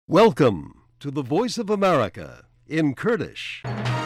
Welcome to the Voice of America in Kurdish.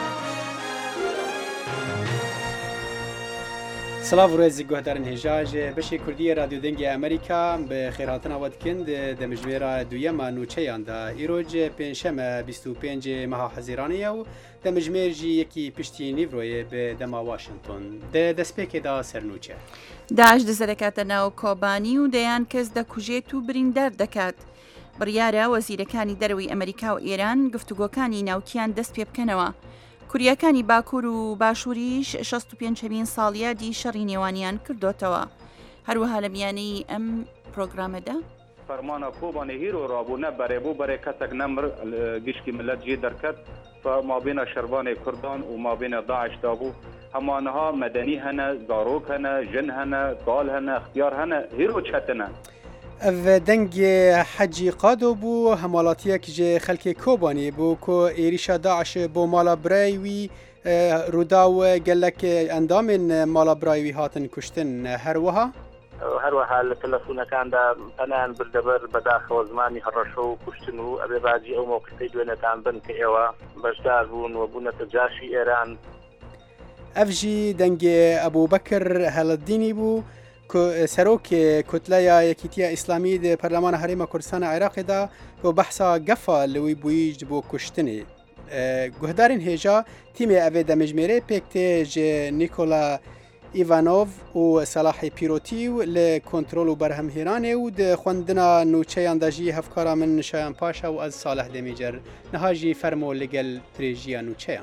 سلاف ورزی گوهدارن هجاج بشی کردی رادیو دنگی امریکا به خیراتنا ودکند دمجویرا دویما نوچیان دا ایروج پنجشنبه 25 ماه حزیرانیه و دمجمرجی یکی پشتی نیوروی به دما واشنطن دسپیک دا سرنوچه داعش دەسەرەکاتە ناو کۆبانی و دەیان کەس دەکوژێت و بریندار دەکات. بڕیارە وەزیرەکانی دەرەوەی ئەمریکا و ئێران گفتوگۆکانی ناوکیان دەست پێ بکەنەوە. کوریەکانی باکوور و باشووریش 65 ساڵیە دی شەڕی نێوانیان کردوتەوە. هەروەها لە میانەی ئەم پرۆگرامەدا فەرمانە کۆبانێ هیرۆ ڕابوو نەبەرێ بۆ بەرێ کەسێک نەمر گشتی ملت جێ دەرکەت فمابینە شەربانێ کوردان و مابینە داعشدا بوو هەمانەها مەدەنی هەنە زارۆک هەنە ژن هەنە کاڵ هەنە اختیار هەنە هیرۆ چەتنە و دنگ حجی قادو بو همالاتیک جه خلک کوبانی بو کو ایریشا داعش بو مالا برایوی روداو گلک اندام مالا برایوی هاتن کشتن هروها هەروەها لە تەلەفۆنەکاندا پەنیان بردەبەر بەداخەوە زمانی هەڕەشە و کوشتن و ئەبێ باجی ئەو موقعی دوێنێتان بن کە ئێوە بەشدار بوون و بوونەتە جاشی ئێران ئەفژی دەنگ ئەبوبەکر هەڵەدینی بوو سەرۆک کوتلەیە یەکیتیە ئیسلامی د پەرلەمانە هەرێمە کوردستانە عێراقیدا بۆ بەحسا گەفا لەوەی بوویش بۆ کوشتنی گوهدارین هێژا تیمێ ئەوێ دەمەژمێرێ پێکتێژ نیکۆلا ئیڤانۆڤ و سەلاحی پیرۆتی و لە کۆنترۆل و بەرهەمهێنانێ و خوێندنا نوچەیان دەژی هەفکارا من نشایان پاشە و ئەز ساڵح دەمیجەر نەهاژی فەرمۆ لەگەل پرێژیە نوچەیان.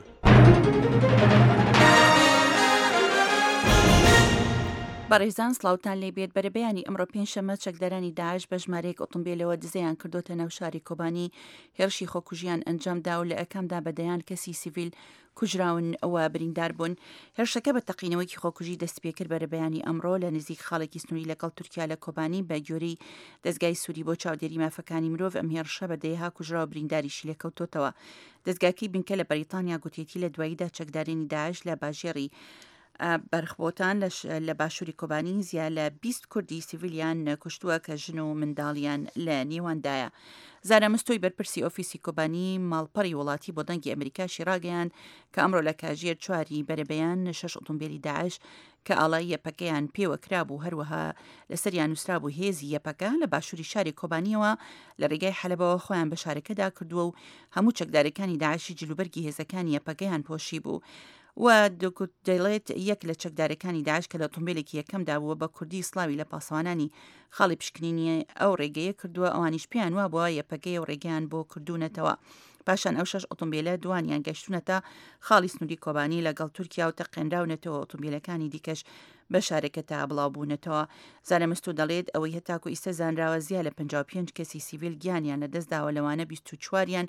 بەڕێزان سلااوتان لێ بێت بەرەبەیانی ئەمڕۆ پێنجشەممە چەکدارانی داعش بە ژمارەیەک ئۆتۆمبیلەوە دزەیان کردوتە ناو شاری کۆبانی هێرشی خۆکوژیان ئەنجامدا و لە ئەکامدا بەدەیان کەسی سیڤیل کوژراون ئەوە بریندار بوون. هێرشەکە بە تەقینەوەیکی خۆکوژی دەست پێکرد بەرەبەیانی ئەمڕۆ لە نزیک خاڵێکی سنووری لەگەڵ تورکیا لە کۆبانی بە گوێرەی دەستگای سووری بۆ چاودێری مافەکانی مرۆڤ ئەم هێرشە بەدەیها کوژرا و برینداریشی لێکەوتۆتەوە. دەستگاکەی بنکە لە بەریتانیا گوتێتی لە دواییدا چەکدارێنی داعش لە باژێڕی بەرخبۆتان لە باشووری کۆبانی زیاد لە 20 کوردی سیڤیلیان کوشتووە کە ژن و منداڵیان لە نێواندایە. زارەمستۆی بەرپرسی ئۆفیسی کۆبانی ماڵپەڕی وڵاتی بۆ دەنگی ئەمریکاشی ڕاگەیان کە ئەمڕۆ لە کاژێر 4 بەرەبەیان 6 ئۆتۆمبیلی داعش کە ئاڵایی یەپەکەیان پێوە کرابوو هەروەها لەسەریان نووسرابوو هێزی یەپەکە لە باشووری شاری کۆبانیەوە لە ڕێگای حەلەبەوە خۆیان بە شارەکەدا کردووە و هەموو چەکدارەکانی داعشی جلوبەرگی هێزەکانی یەپەکەیان پۆشی بوو. و دەکوت دەڵێت یەک لە چەکدارەکانی داعش کە لە ئۆتۆمبیلێکی یەکەمدا بووە بە کوردی سلاوی لە پاسەوانانی خاڵی پشکنینی ئەو ڕێگەیە کردووە ئەوانیش پێیان وا بووە یەپەکەی و ڕێگەیان بۆ کردوونەتەوە. پاشان ئەو 6 ئۆتۆمبیلە دوانیان گەشتونەتە خاڵی سنووری کۆبانی لەگەڵ تورکیا و تەقێنراونەتەوە ئۆتۆمبیلەکانی دیکەش بە شارەکە تا بڵاوبوونەتەوە. زارەمەستو دەڵێت ئەوەی هەتاکو ئیسە زانراوە زیاد لە 55 کەسی سیڤیل گیانیان لەدەستداوە لەوانە 24یان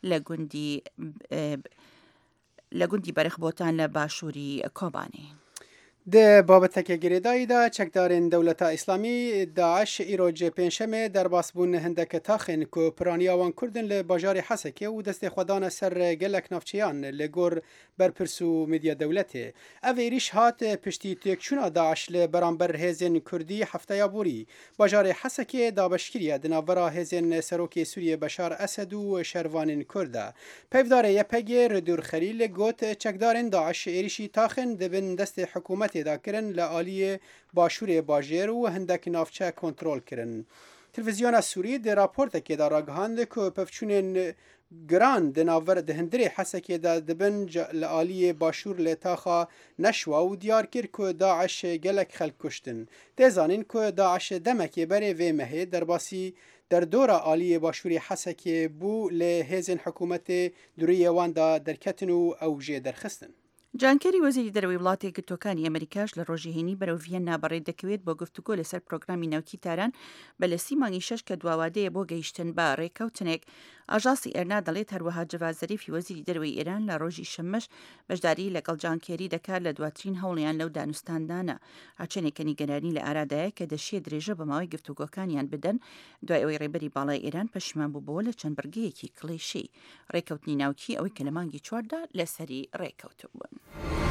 لە گوندی بەرخبۆتان لە باشووری کۆبانی. د بابەتەکە گرێداییدا چەکدارên دەولەتا ئیسلامی داعش ئیرۆج پێنجشەمێ دەرباس بوون هەندێکە تاخێن کو پرانیاوان کوردن لە باژاری حەسەکێ و دەستێ خۆدانە سەر گەلک ناوچەیان لە گۆر بەرپرس و میدیا دەولەتێ. ئەڤ عێریش هات پشتی تێکچوونە داعش لە بەرامبەر هێزên کوردی هەفتەیا بووری. باژارê حەسەکێ دابەشکریە di navbera hêzên Serokê Sûriyê Beşar Esed û şervanên Kurd e. Pevdarê YPG Redûr Xelîl got çekdarên Daeş êrişî taxên dibin destê hikûmetê da kirin li aliyê başûrê bajêr û hindek navçe kontrol kirin. Televizyona Sûrî di raportekê de ragihand ku pevçûnên giran di navbera di hindirê Hesekê de dibin li aliyê başûr lê taxa neşwa û diyar kir ku Daeş gelek xelk kuştin. Tê zanîn ku Daeş demekê berê vê mehê derbasî derdora aliyê başûrê Hesekê bû lê hêzên hikûmetê duriyê wan da derketin û ew jê derxistin. جانکاری وەزیری دەرەوەی وڵاتی گرتوەکانی ئەمریکاش لە ڕۆژی هێنی بەرەو ڤیەنا بەڕێ دەکەوێت بۆ گفتوگۆ لەسەر پرۆگرامی ناوکی تاران بە لە 30 مانگی 6 کە دواوادەیە بۆ گەیشتن بە ڕێکەوتنێک. ئاژانسی ئێرنا دەڵێت هەروەها جەڤاد زەریفی وەزیری دەرەوەی ئێران لە ڕۆژی شەممەش بەشداری لەگەڵ جانکێری دەکات لە دواترین هەوڵیان لەو دانوستاندانە. هاچێنێکە نیگەرانی لە ئارادایە کە دەشیە درێژە بەماوەی گفتوگۆکانیان بدەن دوای ئەوەی ڕێبەری باڵای ئێران پەشیمان بووبەوە لە چەند بەرگەیەکی کڵێشی. ڕێکەوتنی ناوکی ئەوەی کە لە مانگی 4دا لەسەری ڕێکەوتبوون.